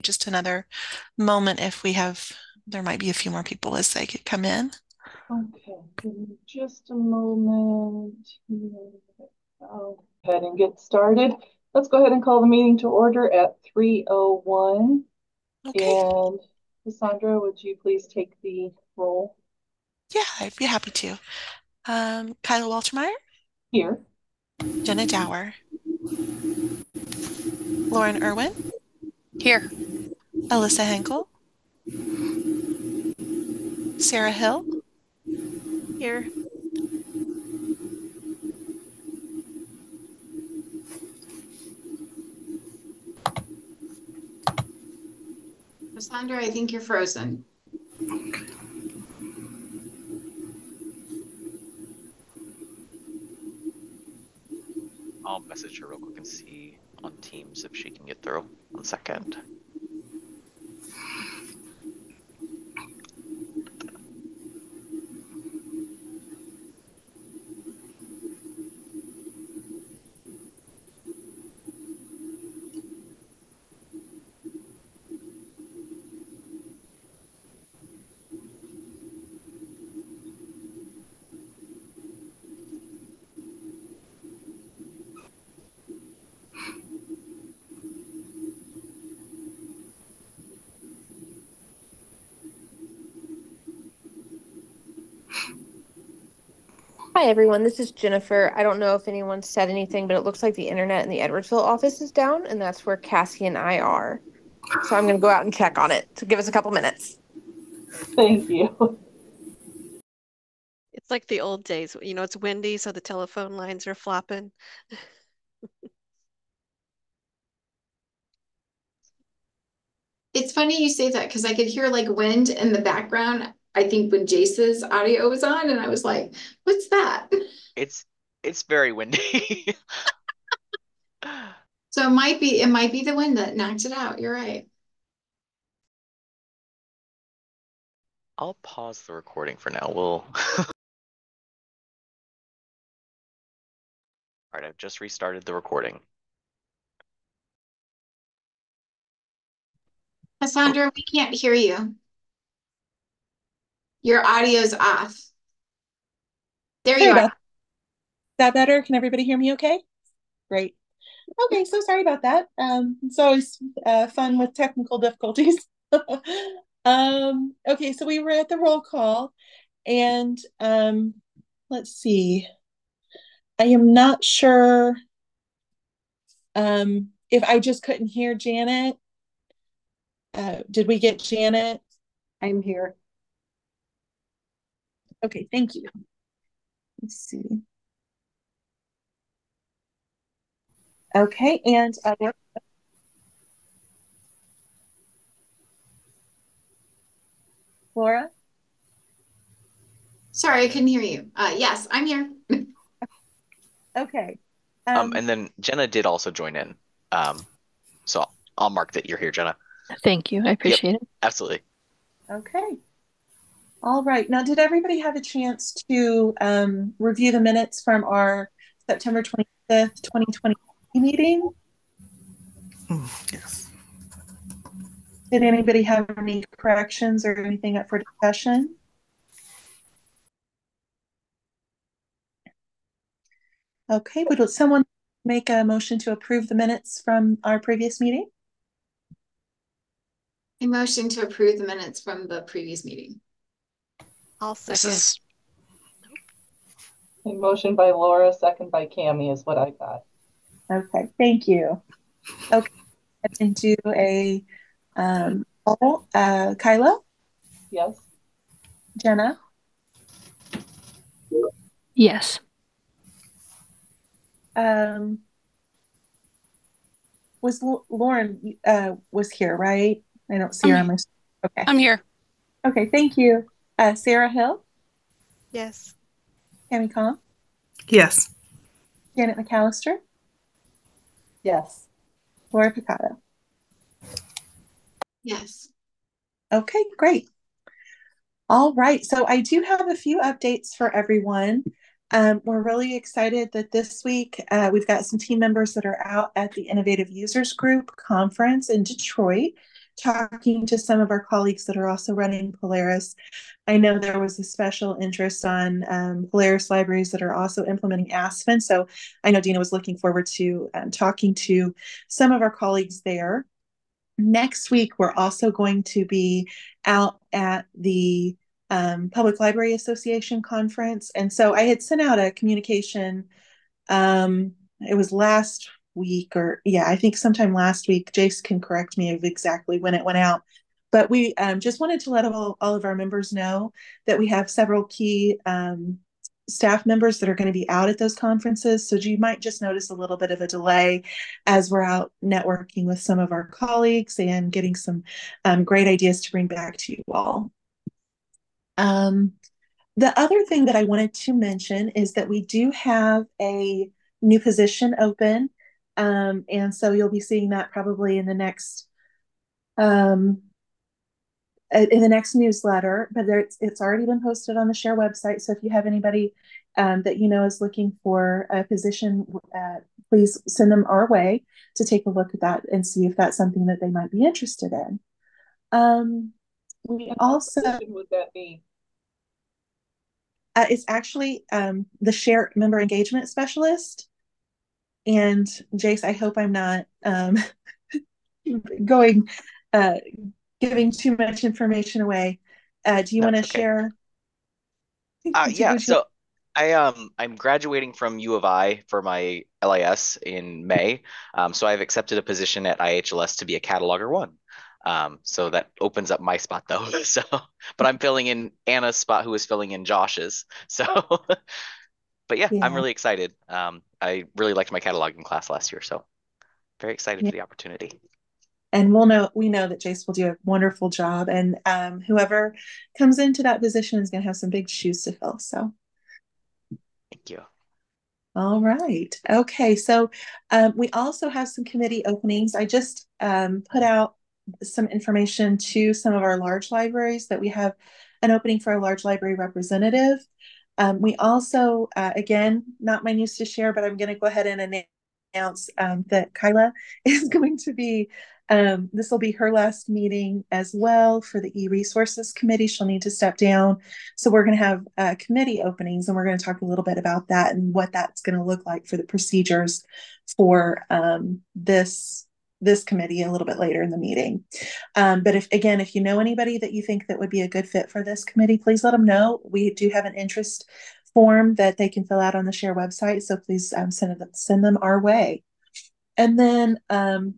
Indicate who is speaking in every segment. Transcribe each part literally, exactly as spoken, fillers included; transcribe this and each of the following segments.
Speaker 1: just another moment if we have, there might be a few more people as they could come in.
Speaker 2: Okay, give me just a moment. I'll go ahead and get started. Let's go ahead and call the meeting to order at three oh one.
Speaker 1: Okay.
Speaker 2: And Cassandra, would you please take the roll
Speaker 1: Yeah, I'd be happy to. Um, Kyla Waltermeyer,
Speaker 2: here?
Speaker 1: Jenna Dower, Lauren Irwin,
Speaker 3: Here.
Speaker 1: Alyssa Henkel, Sarah Hill,
Speaker 3: Here.
Speaker 4: Cassandra, I think you're frozen.
Speaker 5: I'll message her real quick and see on Teams if she can get through. One second.
Speaker 3: Hi, everyone. This is Jennifer. I don't know if anyone said anything, but it looks like the internet in the Edwardsville office is down, and that's where Cassie and I are. So I'm going to go out and check on it. So give us a couple minutes.
Speaker 2: Thank you.
Speaker 6: It's like the old days. You know, it's windy, so the telephone lines are flopping.
Speaker 4: It's funny you say that because I could hear like wind in the background. I think when Jace's audio was on, and I was like, what's that?
Speaker 5: It's it's very windy.
Speaker 4: So it might be it might be the wind that knocked it out. You're right.
Speaker 5: I'll pause the recording for now. We'll All right, I've just restarted the recording.
Speaker 4: Cassandra, we can't hear you. Your audio's off. There
Speaker 2: Sorry
Speaker 4: you are.
Speaker 2: about that. Better? Can everybody hear me okay? Great. Okay, so sorry about that. Um, it's always uh, fun with technical difficulties. um, okay, so we were at the roll call, and um, let's see. I am not sure um, if I just couldn't hear Janet. Uh, did we get Janet?
Speaker 7: I'm here.
Speaker 2: Okay, thank you. Let's see. Okay, and uh, Laura?
Speaker 4: Sorry, I couldn't hear you. Uh, yes, I'm here.
Speaker 2: Okay.
Speaker 5: Um,
Speaker 2: Um,
Speaker 5: and then Jenna did also join in. Um, so I'll, I'll mark that you're here, Jenna.
Speaker 6: Thank you. I appreciate
Speaker 5: Yep,
Speaker 6: it.
Speaker 5: absolutely.
Speaker 2: okay. All right. Now, did everybody have a chance to um, review the minutes from our September twenty-fifth, twenty twenty meeting?
Speaker 8: Yes.
Speaker 2: Did anybody have any corrections or anything up for discussion? Okay. Would someone make a motion to approve the minutes from our previous meeting?
Speaker 4: I motion to approve the minutes from the previous meeting.
Speaker 6: I'll
Speaker 5: This
Speaker 6: second.
Speaker 5: is
Speaker 2: A motion by Laura, second by Cami is what I got. Okay, thank you. Okay, I can do a um, poll. Uh, Kyla? Yes. Jenna?
Speaker 6: Yes.
Speaker 2: Um, was L Lauren uh, was here, right? I don't see
Speaker 3: I'm
Speaker 2: her on my. Okay.
Speaker 3: I'm here.
Speaker 2: Okay, thank you. Uh, Sarah Hill,
Speaker 6: Yes.
Speaker 2: Cami Kong,
Speaker 8: Yes.
Speaker 2: Janet McAllister,
Speaker 7: Yes.
Speaker 2: Laura Picado.
Speaker 4: Yes.
Speaker 2: Okay, great. All right, so I do have a few updates for everyone. Um, we're really excited that this week uh, we've got some team members that are out at the Innovative Users Group conference in Detroit. talking to some of our colleagues that are also running Polaris, I know there was a special interest on um, Polaris libraries that are also implementing Aspen. So I know Dina was looking forward to um, talking to some of our colleagues there. Next week, we're also going to be out at the um, Public Library Association conference. And so I had sent out a communication. Um, it was last week, or yeah, I think sometime last week. Jace can correct me of exactly when it went out. But we um, just wanted to let all, all of our members know that we have several key um, staff members that are going to be out at those conferences. So you might just notice a little bit of a delay as we're out networking with some of our colleagues and getting some um, great ideas to bring back to you all. Um, the other thing that I wanted to mention is that we do have a new position open. Um, and so you'll be seeing that probably in the next um, in the next newsletter, but there, it's, it's already been posted on the Share website. So if you have anybody um, that you know is looking for a position, uh, please send them our way to take a look at that and see if that's something that they might be interested in. Um, we
Speaker 7: And
Speaker 2: also,
Speaker 7: what position would that be?
Speaker 2: Uh, it's actually um, the Share Member Engagement Specialist. And Jace, I hope I'm not um, going, uh, giving too much information away. Uh, do you
Speaker 8: No,
Speaker 2: want to
Speaker 8: it's okay.
Speaker 2: share?
Speaker 8: Uh,
Speaker 2: Do,
Speaker 8: yeah,
Speaker 2: would you?
Speaker 8: so I um I'm graduating from U of I for my L I S in May. Um, so I've accepted a position at I H L S to be a cataloger one. Um, so that opens up my spot though. So, but I'm filling in Anna's spot, who is filling in Josh's. So, but yeah, I'm
Speaker 2: Yeah,
Speaker 8: really excited. Um, I really liked my cataloging class last year, so very excited
Speaker 2: yeah.
Speaker 8: for the opportunity.
Speaker 2: And we'll know we know that Jace will do a wonderful job, and um, whoever comes into that position is going to have some big shoes to fill. So,
Speaker 8: Thank you.
Speaker 2: all right, okay. So um, we also have some committee openings. I just um, put out some information to some of our large libraries that we have an opening for a large library representative. Um, we also, uh, again, not my news to share, but I'm going to go ahead and announce um, that Kyla is going to be, um, this will be her last meeting as well for the e-resources committee. She'll need to step down. So we're going to have uh, committee openings, and we're going to talk a little bit about that and what that's going to look like for the procedures for um, this this committee a little bit later in the meeting. Um, but if, again, if you know anybody that you think that would be a good fit for this committee, please let them know. We do have an interest form that they can fill out on the Share website. So please um, send them, send them our way. And then um,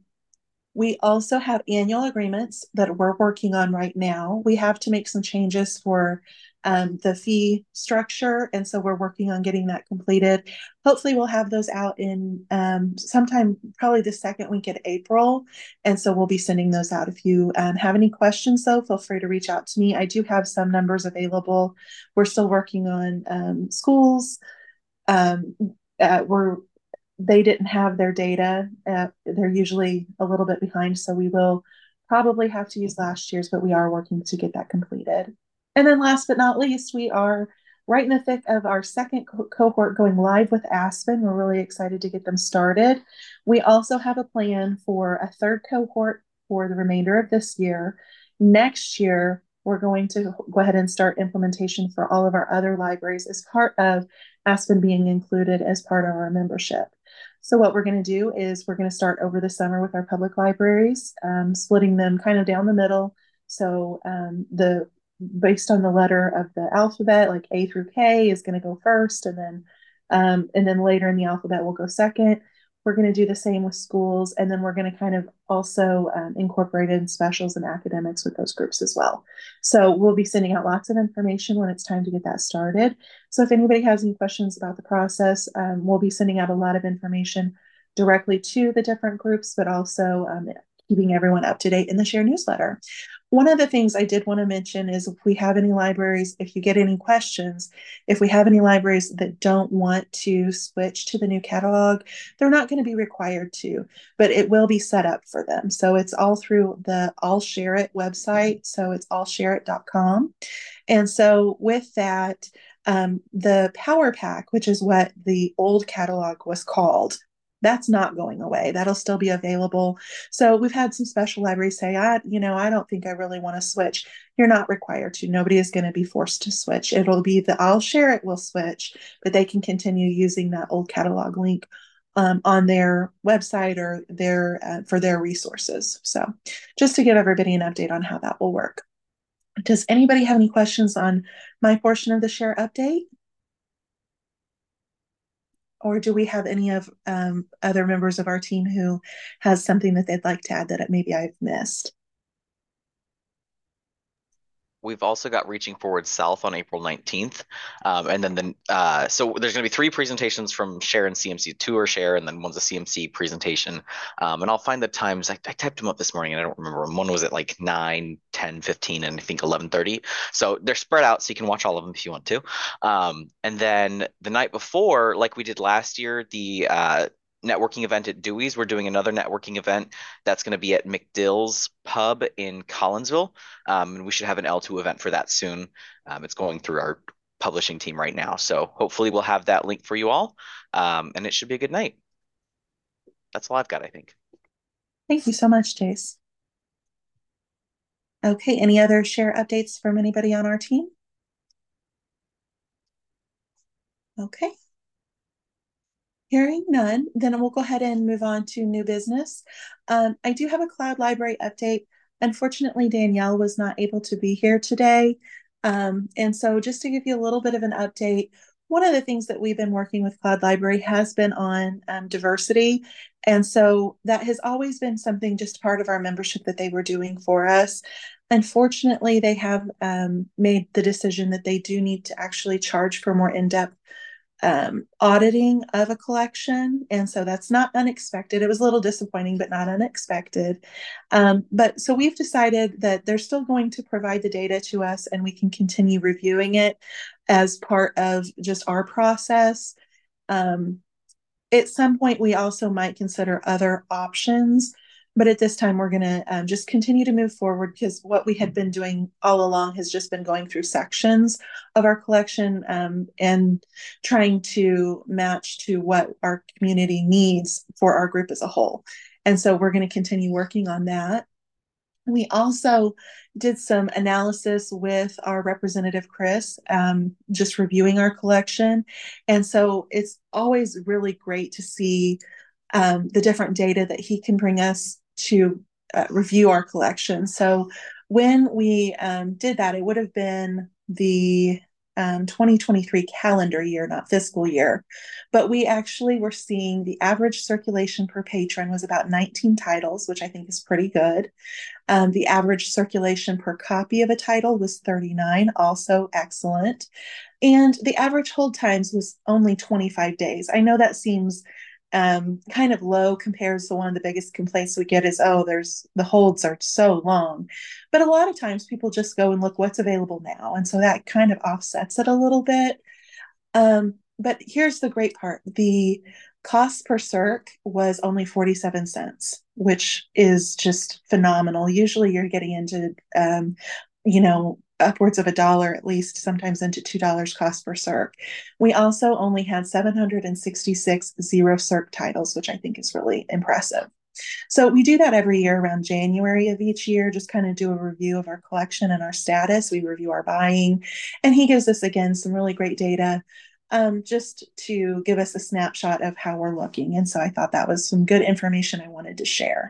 Speaker 2: we also have annual agreements that we're working on right now. We have to make some changes for um, the fee structure. And so we're working on getting that completed. Hopefully we'll have those out in um, sometime, probably the second week in April. And so we'll be sending those out. If you um, have any questions though, feel free to reach out to me. I do have some numbers available. We're still working on um, schools. Um, uh, we're they didn't have their data. Uh, they're usually a little bit behind, so we will probably have to use last year's, but we are working to get that completed. And then last but not least, we are right in the thick of our second co cohort going live with Aspen. We're really excited to get them started. We also have a plan for a third cohort for the remainder of this year. Next year, we're going to go ahead and start implementation for all of our other libraries as part of Aspen being included as part of our membership. So what we're going to do is we're going to start over the summer with our public libraries, um, splitting them kind of down the middle. So um, the based on the letter of the alphabet, like A through K is going to go first, and then um, and then later in the alphabet will go second. We're going to do the same with schools, and then we're going to kind of also um, incorporate in specials and academics with those groups as well. So we'll be sending out lots of information when it's time to get that started. So if anybody has any questions about the process, um, we'll be sending out a lot of information directly to the different groups, but also um, keeping everyone up to date in the Share newsletter. One of the things I did want to mention is if we have any libraries, if you get any questions, if we have any libraries that don't want to switch to the new catalog, they're not going to be required to, but it will be set up for them. So it's all through the All Share It website. So it's all share it dot com. And so with that, um, the Power Pack, which is what the old catalog was called, That's not going away. That'll still be available. So we've had some special libraries say, I, you know, I don't think I really want to switch. You're not required to. Nobody is going to be forced to switch. It'll be the I'll share it will switch, but they can continue using that old catalog link um, on their website or their uh, for their resources. So just to give everybody an update on how that will work. Does anybody have any questions on my portion of the share update? Or do we have any of um, other members of our team who has something that they'd like to add that maybe I've missed?
Speaker 8: We've also got Reaching Forward South on April nineteenth. Um, and then, the, uh, so there's going to be three presentations from Share and C M C, two are Share, and then one's a C M C presentation. Um, and I'll find the times. I, I typed them up this morning and I don't remember them. One was at like nine, ten, fifteen, and I think eleven thirty. So they're spread out so you can watch all of them if you want to. Um, and then the night before, like we did last year, the uh, networking event at Dewey's. We're doing another networking event that's going to be at McDill's Pub in Collinsville. Um, and we should have an L two event for that soon. Um, it's going through our publishing team right now. So hopefully we'll have that link for you all. Um, and it should be a good night. That's all I've got, I think.
Speaker 2: Thank you so much, Jace. Okay, any other share updates from anybody on our team? Okay. Hearing none, then we'll go ahead and move on to new business. Um, I do have a Cloud Library update. Unfortunately, Danielle was not able to be here today. Um, and so just to give you a little bit of an update, one of the things that we've been working with Cloud Library has been on um, diversity. And so that has always been something just part of our membership that they were doing for us. Unfortunately, they have um, made the decision that they do need to actually charge for more in-depth um, auditing of a collection. And so that's not unexpected. It was a little disappointing, but not unexpected. Um, but so we've decided that they're still going to provide the data to us and we can continue reviewing it as part of just our process. Um, at some point, we also might consider other options. But at this time, we're going to um, just continue to move forward because what we had been doing all along has just been going through sections of our collection um, and trying to match to what our community needs for our group as a whole. And so we're going to continue working on that. We also did some analysis with our representative, Chris, um, just reviewing our collection. And so it's always really great to see um, the different data that he can bring us to uh, review our collection. So when we um, did that, it would have been the um, twenty twenty-three calendar year, not fiscal year. But we actually were seeing the average circulation per patron was about nineteen titles, which I think is pretty good. Um, the average circulation per copy of a title was thirty-nine, also excellent. And the average hold times was only twenty-five days. I know that seems um, kind of low compared to one of the biggest complaints we get is, oh, there's the holds are so long. But a lot of times people just go and look what's available now. And so that kind of offsets it a little bit. Um, but here's the great part. The cost per circ was only forty-seven cents, which is just phenomenal. Usually you're getting into, um, you know, upwards of a dollar at least, sometimes into two dollars cost per circ. We also only had seven hundred sixty-six zero circ titles, which I think is really impressive. So we do that every year around January of each year, just kind of do a review of our collection and our status. We review our buying, and he gives us, again, some really great data um, just to give us a snapshot of how we're looking. And so I thought that was some good information I wanted to share.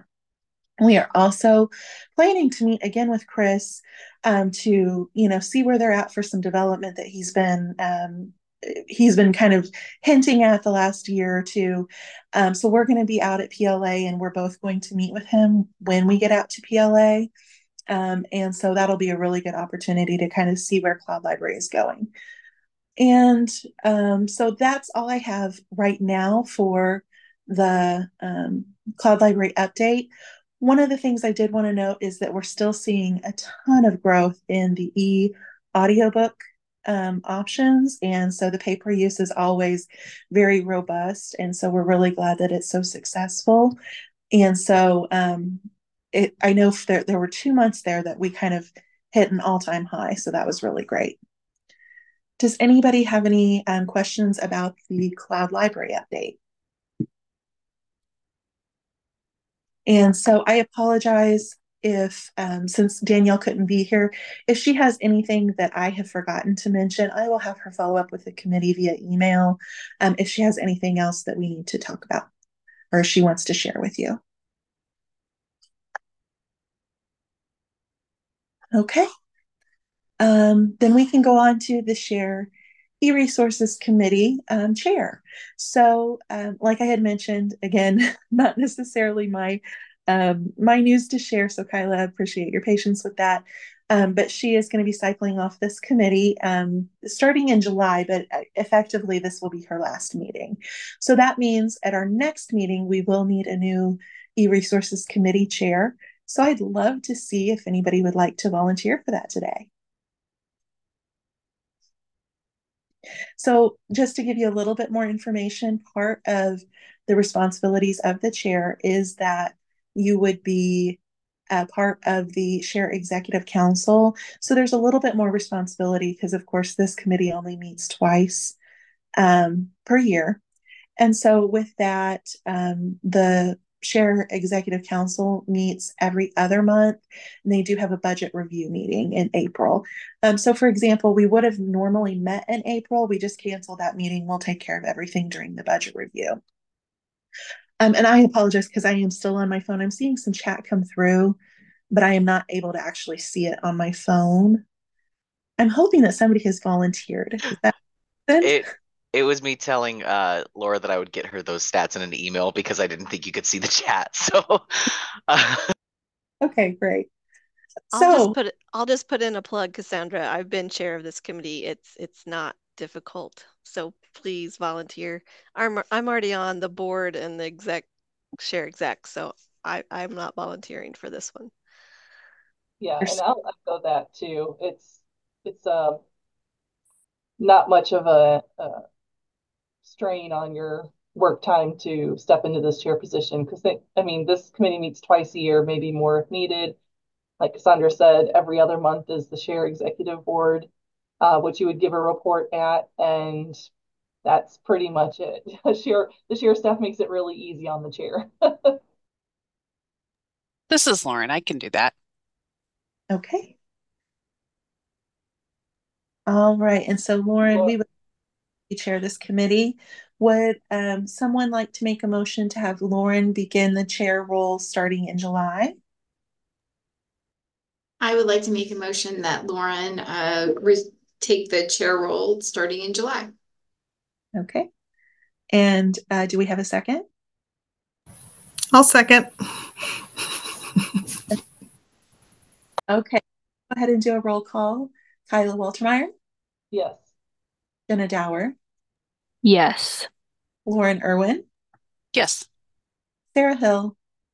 Speaker 2: We are also planning to meet again with Chris um, to, you know, see where they're at for some development that he's been um, he's been kind of hinting at the last year or two. Um, so we're going to be out at P L A, and we're both going to meet with him when we get out to P L A. Um, and so that'll be a really good opportunity to kind of see where Cloud Library is going. And um, so that's all I have right now for the um, Cloud Library update. One of the things I did want to note is that we're still seeing a ton of growth in the e-audiobook um, options. And so the pay per use is always very robust. And so we're really glad that it's so successful. And so um, it, I know there, there were two months there that we kind of hit an all-time high. So that was really great. Does anybody have any um, questions about the Cloud Library update? And so I apologize if, um, since Danielle couldn't be here, if she has anything that I have forgotten to mention, I will have her follow up with the committee via email um, if she has anything else that we need to talk about or she wants to share with you. Okay. Um, then we can go on to the Share E-Resources Committee um, chair. So, um, like I had mentioned, again, not necessarily my um, my news to share. So, Kyla, I appreciate your patience with that. Um, but she is going to be cycling off this committee um, starting in July, but effectively this will be her last meeting. So that means at our next meeting, we will need a new E-Resources Committee chair. So I'd love to see if anybody would like to volunteer for that today. So just to give you a little bit more information, part of the responsibilities of the chair is that you would be a part of the Share Executive Council. So there's a little bit more responsibility because, of course, this committee only meets twice um, per year. And so with that, um, the Share Executive Council meets every other month, and they do have a budget review meeting in April. Um, so for example, we would have normally met in April. We just canceled that meeting. We'll take care of everything during the budget review. Um, and I apologize because I am still on my phone. I'm seeing some chat come through, but I am not able to actually see it on my phone. I'm hoping that somebody has volunteered. Is that
Speaker 8: It it was me telling uh, Laura that I would get her those stats in an email because I didn't think you could see the chat. So, uh,
Speaker 2: okay, great.
Speaker 6: I'll
Speaker 2: So
Speaker 6: just put it, I'll just put in a plug, Cassandra. I've been chair of this committee. It's it's not difficult. So please volunteer. I'm I'm already on the board and the exec share exec, so I, I'm not volunteering for this one.
Speaker 7: Yeah, and I'll echo that too. It's it's um not much of a, a strain on your work time to step into this chair position because I mean this committee meets twice a year, maybe more if needed. Like Cassandra said, every other month is the Share Executive Board, uh, which you would give a report at, and that's pretty much it. Share, the Share staff makes it really easy on the chair.
Speaker 9: This is Lauren. I can do that.
Speaker 2: okay. All right. And so, Lauren, we would chair this committee. Would um, someone like to make a motion to have Lauren begin the chair role starting in July?
Speaker 4: I would like to make a motion that Lauren uh, take the chair role starting in July.
Speaker 2: Okay. And uh, do we have a second?
Speaker 10: I'll second.
Speaker 2: Okay. Go ahead and do a roll call. Kyla Waltermeyer?
Speaker 7: Yes.
Speaker 2: Jenna Dower?
Speaker 11: Yes.
Speaker 2: Lauren Irwin?
Speaker 9: Yes.
Speaker 2: Sarah Hill?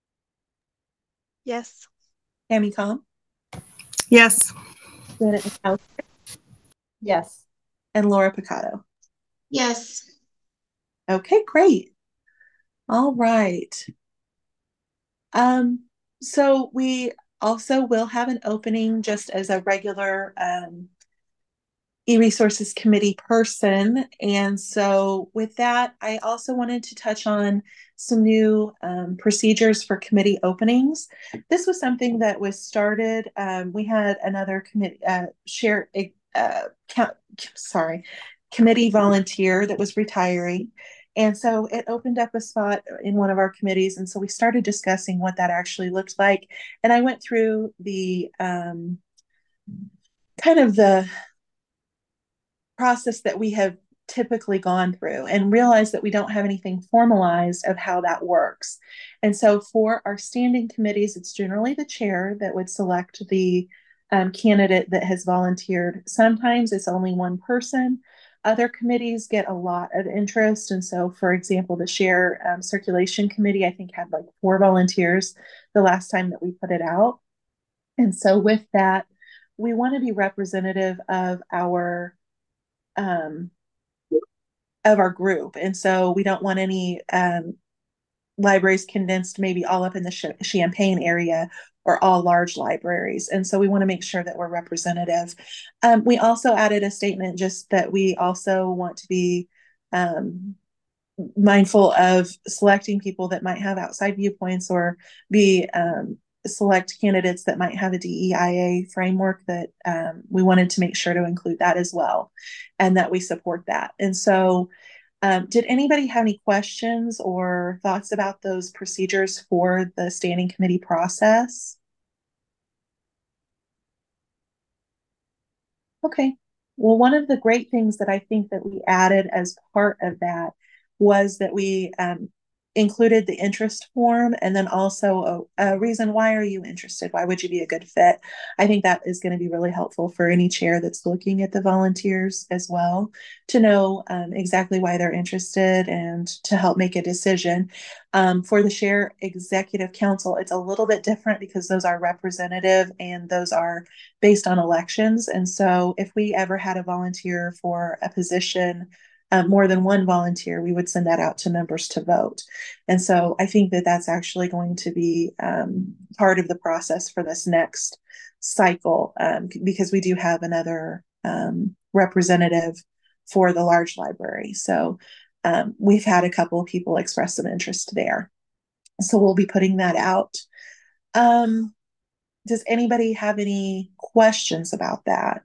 Speaker 6: Yes.
Speaker 2: Tammy Com?
Speaker 10: Yes.
Speaker 2: Janet McAllister?
Speaker 7: Yes.
Speaker 2: And Laura Picotto?
Speaker 4: Yes.
Speaker 2: Okay, great. All right. Um, so we also will have an opening just as a regular um, E-Resources Committee person. And so with that, I also wanted to touch on some new um, procedures for committee openings. This was something that was started. Um, we had another committee, uh, share, uh, count, sorry, committee volunteer that was retiring. And so it opened up a spot in one of our committees. And so we started discussing what that actually looked like. And I went through the um, kind of the process that we have typically gone through and realized that we don't have anything formalized of how that works. And so for our standing committees, it's generally the chair that would select the um, candidate that has volunteered. Sometimes it's only one person. Other committees get a lot of interest. And so, for example, the Share um, Circulation Committee, I think, had like four volunteers the last time that we put it out. And so with that, we want to be representative of our um, of our group. And so we don't want any um, libraries condensed maybe all up in the Ch Champaign area or all large libraries. And so we want to make sure that we're representative. Um, we also added a statement just that we also want to be um, mindful of selecting people that might have outside viewpoints or be um, select candidates that might have a D E I A framework, that um, we wanted to make sure to include that as well, and that we support that. And so um, did anybody have any questions or thoughts about those procedures for the standing committee process? Okay. Well, one of the great things that I think that we added as part of that was that we um, included the interest form, and then also a, a reason, why are you interested? Why would you be a good fit? I think that is going to be really helpful for any chair that's looking at the volunteers as well, to know um, exactly why they're interested and to help make a decision. Um, for the Share Executive Council, it's a little bit different because those are representative and those are based on elections. And so if we ever had a volunteer for a position, um, more than one volunteer, we would send that out to members to vote. And so I think that that's actually going to be um, part of the process for this next cycle, um, because we do have another um, representative for the large library. So um, we've had a couple of people express some interest there. So we'll be putting that out. Um, does anybody have any questions about that?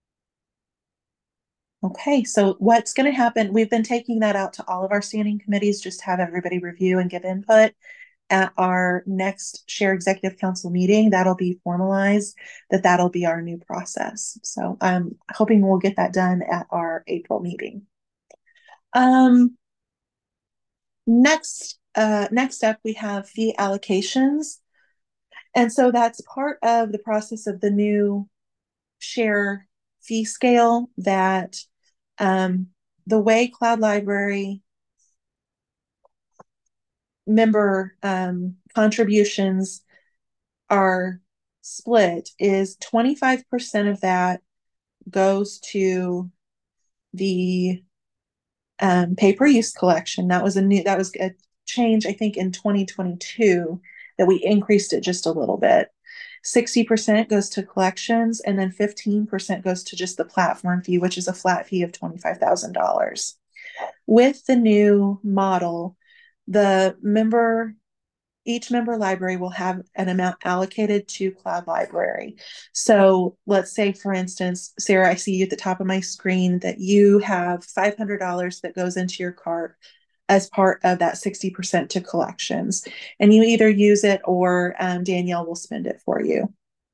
Speaker 2: Okay, so what's going to happen, we've been taking that out to all of our standing committees, just have everybody review and give input. At our next Share Executive Council meeting, that'll be formalized, that that'll be our new process. So I'm hoping we'll get that done at our April meeting. Um, next, uh, next up, we have fee allocations. And so that's part of the process of the new share fee scale, that um, the way Cloud Library member um, contributions are split is twenty-five percent of that goes to the um, pay-per-use collection. That was a new, that was a change, I think, in twenty twenty-two, that we increased it just a little bit. sixty percent goes to collections, and then fifteen percent goes to just the platform fee, which is a flat fee of twenty-five thousand dollars. With the new model, the member, each member library will have an amount allocated to Cloud Library. So let's say, for instance, Sarah, I see you at the top of my screen that you have five hundred dollars that goes into your cart as part of that sixty percent to collections. And you either use it or um, Danielle will spend it for you.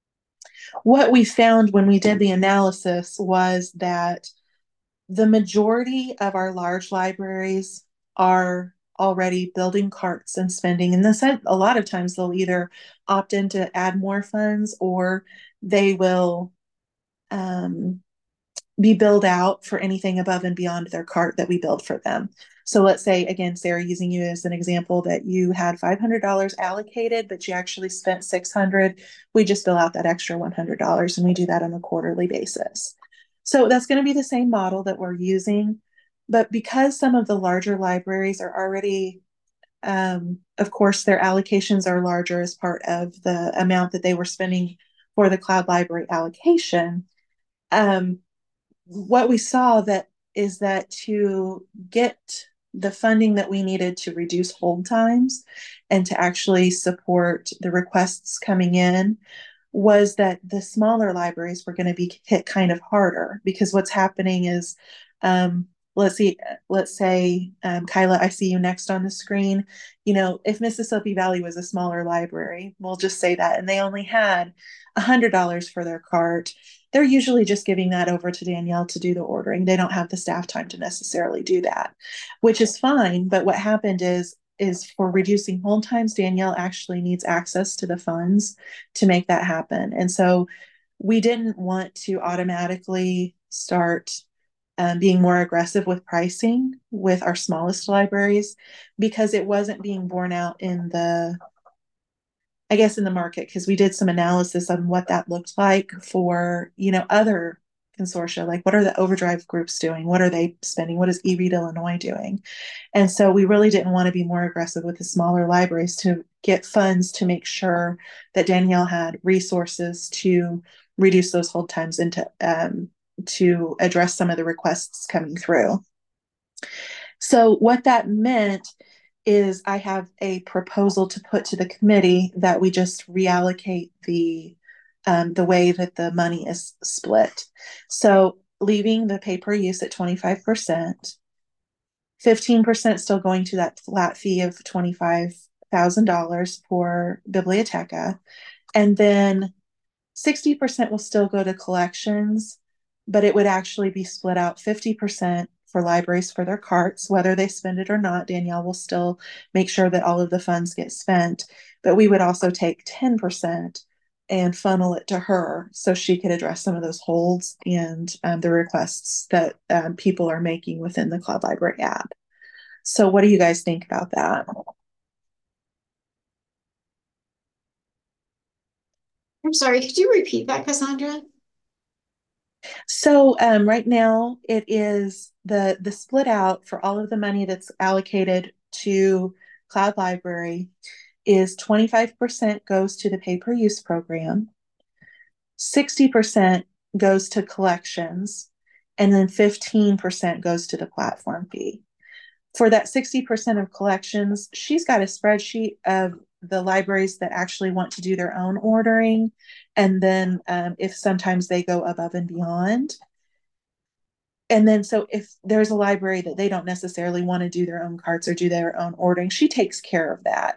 Speaker 2: What we found when we did the analysis was that the majority of our large libraries are already building carts and spending. In the sense, a lot of times they'll either opt in to add more funds, or they will um, be billed out for anything above and beyond their cart that we build for them. So let's say, again, Sarah, using you as an example, that you had five hundred dollars allocated, but you actually spent six hundred dollars. We just bill out that extra one hundred dollars, and we do that on a quarterly basis. So that's going to be the same model that we're using. But because some of the larger libraries are already, um, of course, their allocations are larger as part of the amount that they were spending for the Cloud Library allocation, um, what we saw that is that to get the funding that we needed to reduce hold times and to actually support the requests coming in, was that the smaller libraries were going to be hit kind of harder, because what's happening is, um, let's see, let's say, um, Kyla, I see you next on the screen. You know, if Mississippi Valley was a smaller library, we'll just say that, and they only had one hundred dollars for their cart, they're usually just giving that over to Danielle to do the ordering. They don't have the staff time to necessarily do that, which is fine. But what happened is, is for reducing hold times, Danielle actually needs access to the funds to make that happen. And so we didn't want to automatically start um, being more aggressive with pricing with our smallest libraries, because it wasn't being borne out in the, I guess, in the market, because we did some analysis on what that looked like for, you know, other consortia, like what are the Overdrive groups doing? What are they spending? What is eRead Illinois doing? And so we really didn't want to be more aggressive with the smaller libraries to get funds to make sure that Danielle had resources to reduce those hold times and to, um, to address some of the requests coming through. So what that meant is I have a proposal to put to the committee that we just reallocate the um, the way that the money is split. So leaving the pay-per-use at twenty-five percent, fifteen percent still going to that flat fee of twenty-five thousand dollars for Biblioteca, and then sixty percent will still go to collections, but it would actually be split out fifty percent for libraries for their carts, whether they spend it or not. Danielle will still make sure that all of the funds get spent, but we would also take ten percent and funnel it to her so she could address some of those holds and um, the requests that um, people are making within the Cloud Library app. So what do you guys think about that?
Speaker 4: I'm sorry, could you repeat that, Cassandra?
Speaker 2: So um, right now it is the the split out for all of the money that's allocated to Cloud Library is twenty-five percent goes to the pay-per-use program, sixty percent goes to collections, and then fifteen percent goes to the platform fee. For that sixty percent of collections, she's got a spreadsheet of the libraries that actually want to do their own ordering. And then um, if sometimes they go above and beyond. And then so if there's a library that they don't necessarily want to do their own carts or do their own ordering, she takes care of that.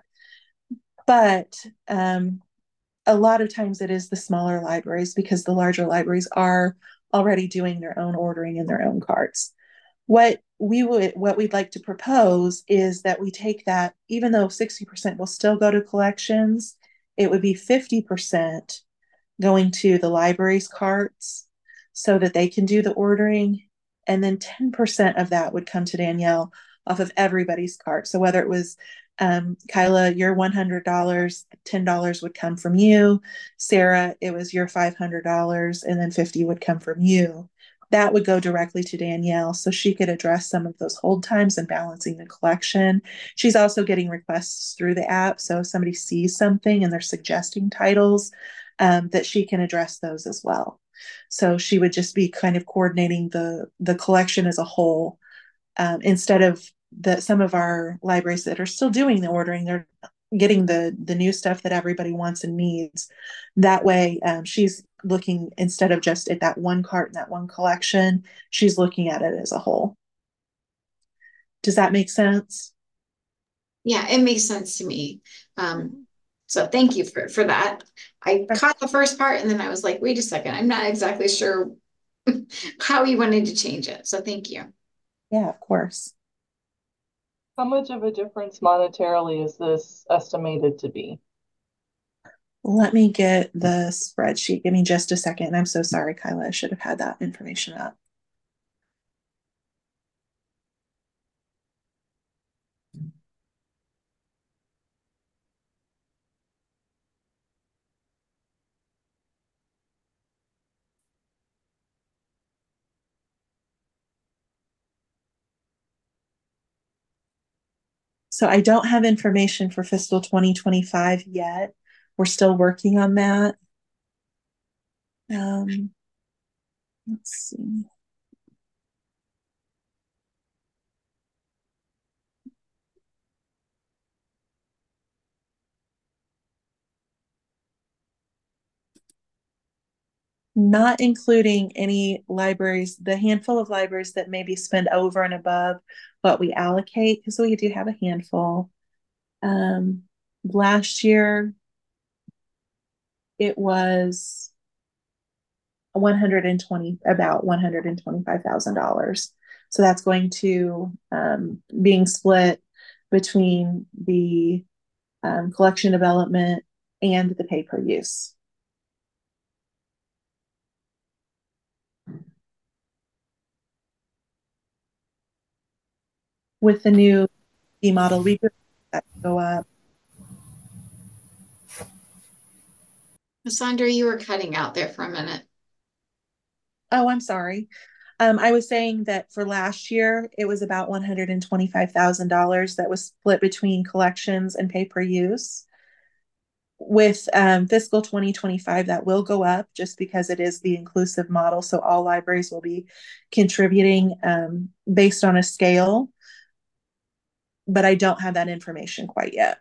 Speaker 2: But um, a lot of times it is the smaller libraries because the larger libraries are already doing their own ordering in their own carts. What we would, what we'd like to propose is that we take that, even though sixty percent will still go to collections, it would be fifty percent going to the library's carts so that they can do the ordering. And then ten percent of that would come to Danielle off of everybody's cart. So whether it was um, Kyla, your one hundred dollars, ten dollars would come from you. Sarah, it was your five hundred dollars, and then fifty would come from you. That would go directly to Danielle so she could address some of those hold times and balancing the collection. She's also getting requests through the app. So if somebody sees something and they're suggesting titles, um, that she can address those as well. So she would just be kind of coordinating the, the collection as a whole, um, instead of the some of our libraries that are still doing the ordering, they're getting the the new stuff that everybody wants and needs. That way, um, she's looking, instead of just at that one cart and that one collection, she's looking at it as a whole. Does that make sense?
Speaker 4: Yeah, it makes sense to me. Um, so thank you for, for that. I caught the first part and then I was like, wait a second, I'm not exactly sure how you wanted to change it. So thank you.
Speaker 2: Yeah, of course.
Speaker 7: How much of a difference monetarily is this estimated to be?
Speaker 2: Let me get the spreadsheet. Give me just a second. I'm so sorry, Kyla. I should have had that information up. So I don't have information for fiscal twenty twenty-five yet. We're still working on that. Um, let's see. Not including any libraries, the handful of libraries that maybe spend over and above what we allocate, because we do have a handful. Um, last year, it was one hundred twenty, about one hundred twenty-five thousand dollars. So that's going to um, being split between the um, collection development and the pay-per-use. With the new fee model, we could that go up.
Speaker 4: Cassandra, you were cutting out there for a minute.
Speaker 2: Oh, I'm sorry. Um, I was saying that for last year, it was about one hundred twenty-five thousand dollars that was split between collections and pay-per-use. With um, fiscal twenty twenty-five, that will go up just because it is the inclusive model. So all libraries will be contributing um, based on a scale. but I don't have that information quite yet.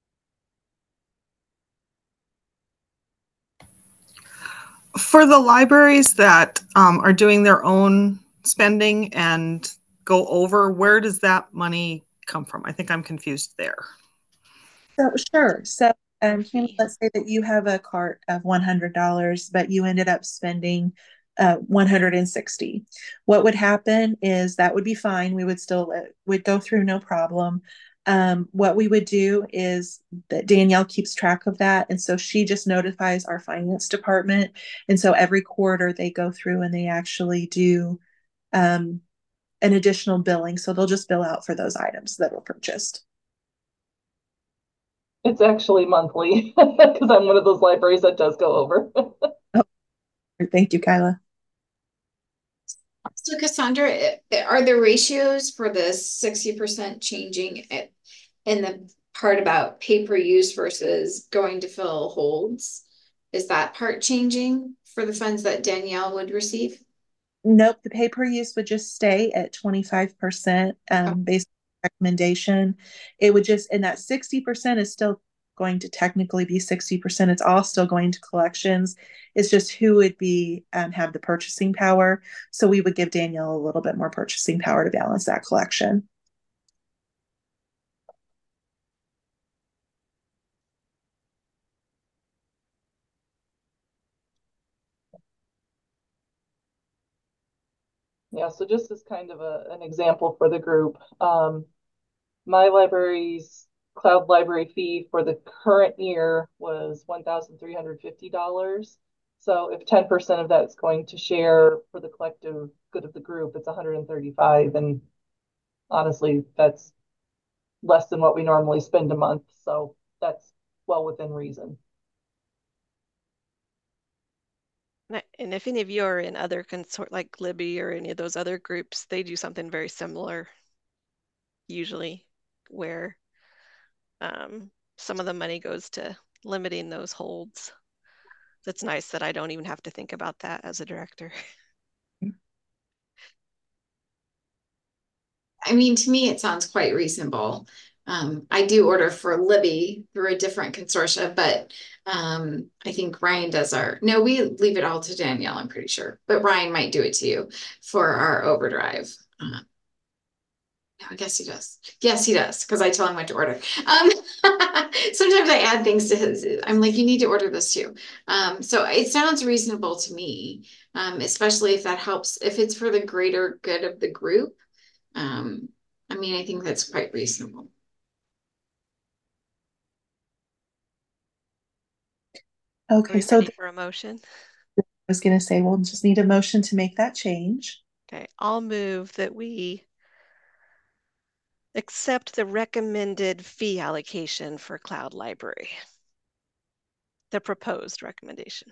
Speaker 10: For the libraries that um, are doing their own spending and go over, where does that money come from? I think I'm confused there.
Speaker 2: So sure. So um, Tammy, let's say that you have a cart of one hundred dollars, but you ended up spending uh, one hundred sixty. What would happen is that would be fine. We would still uh, would go through no problem. Um, what we would do is that Danielle keeps track of that. And so she just notifies our finance department. And so every quarter they go through and they actually do um, an additional billing. So they'll just bill out for those items that were purchased.
Speaker 7: It's actually monthly because I'm one of those libraries that does go over.
Speaker 2: Oh, thank you, Kyla.
Speaker 4: So Cassandra, are the ratios for the sixty percent changing at, in the part about pay per use versus going to fill holds? Is that part changing for the funds that Danielle would receive?
Speaker 2: Nope, the pay per use would just stay at twenty-five percent um, oh. based on recommendation. It would just, and that sixty percent is still going to technically be sixty percent. It's all still going to collections. It's just who would be um, have the purchasing power. So we would give Danielle a little bit more purchasing power to balance that collection.
Speaker 7: Yeah, so just as kind of a, an example for the group, um, my library's cloud library fee for the current year was one thousand three hundred fifty dollars. So if ten percent of that is going to share for the collective good of the group, it's one hundred thirty-five. And honestly, that's less than what we normally spend a month. So that's well within reason.
Speaker 6: And if any of you are in other consort like Libby or any of those other groups, they do something very similar, usually, where um, some of the money goes to limiting those holds. It's nice that I don't even have to think about that as a director.
Speaker 4: I mean, to me, it sounds quite reasonable. Um, I do order for Libby through a different consortia, but um, I think Ryan does our, no, we leave it all to Danielle, I'm pretty sure, but Ryan might do it to you for our overdrive. Uh, no, I guess he does. Yes, he does, because I tell him what to order. Um, sometimes I add things to his, I'm like, you need to order this too. Um, so it sounds reasonable to me, um, especially if that helps, if it's for the greater good of the group. Um, I mean, I think that's quite reasonable.
Speaker 2: Okay, so
Speaker 6: for a motion.
Speaker 2: I was going to say, we'll just need a motion to make that change.
Speaker 6: Okay, I'll move that we accept the recommended fee allocation for Cloud Library. The proposed recommendation.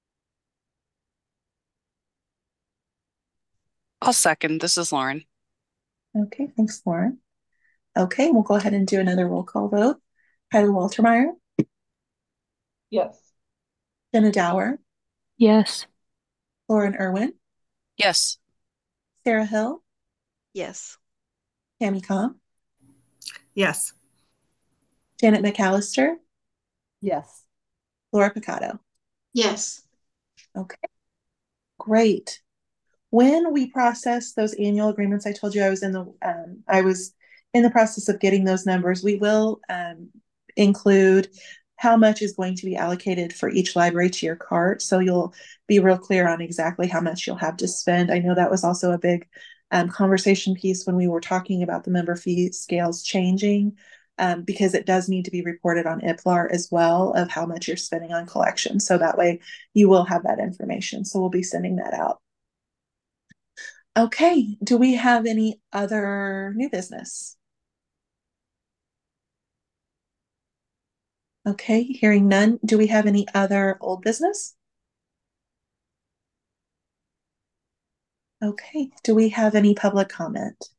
Speaker 9: I'll second. This is Lauren.
Speaker 2: Okay, thanks, Lauren. Okay, we'll go ahead and do another roll call vote. Kyla Waltermeyer.
Speaker 7: Yes.
Speaker 2: Jenna Dower.
Speaker 11: Yes.
Speaker 2: Lauren Irwin.
Speaker 9: Yes.
Speaker 2: Sarah Hill.
Speaker 6: Yes.
Speaker 2: Tammy Comp.
Speaker 10: Yes.
Speaker 2: Janet McAllister.
Speaker 7: Yes.
Speaker 2: Laura Picado.
Speaker 4: Yes.
Speaker 2: Okay, great. When we process those annual agreements, I told you I was in the um, I was in the process of getting those numbers. We will um, include how much is going to be allocated for each library to your cart, so you'll be real clear on exactly how much you'll have to spend. I know that was also a big um, conversation piece when we were talking about the member fee scales changing, um, because it does need to be reported on I P L A R as well of how much you're spending on collection. So that way you will have that information. So we'll be sending that out. Okay, do we have any other new business? Okay, hearing none. Do we have any other old business? Okay, do we have any public comment?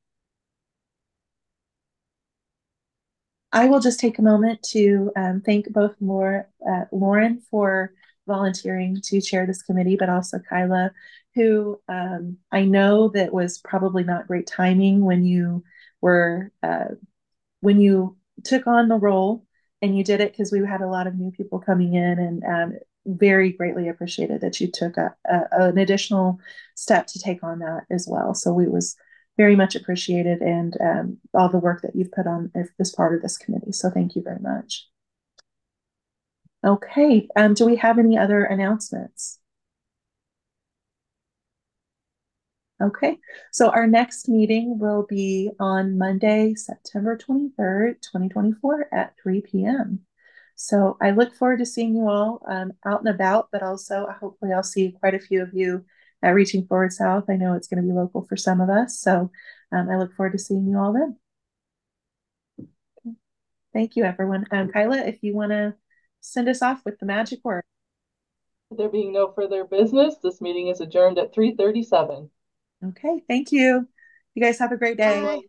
Speaker 2: I will just take a moment to um, thank both Laura, uh, Lauren for volunteering to chair this committee, but also Kyla, who um, I know that was probably not great timing when you were uh, when you took on the role, and you did it because we had a lot of new people coming in, and um, very greatly appreciated that you took a, a, an additional step to take on that as well. So we was very much appreciated, and um, all the work that you've put on as part of this committee. So thank you very much. Okay, um, do we have any other announcements? Okay, so our next meeting will be on Monday, September twenty-third, twenty twenty-four at three p m So I look forward to seeing you all um, out and about, but also hopefully I'll see quite a few of you at Reaching Forward South. I know it's going to be local for some of us, so um, I look forward to seeing you all then. Okay. Thank you, everyone. Um, Kyla, if you want to send us off with the magic word.
Speaker 7: There being no further business, this meeting is adjourned at three thirty-seven.
Speaker 2: Okay, thank you. You guys have a great day.
Speaker 6: Bye.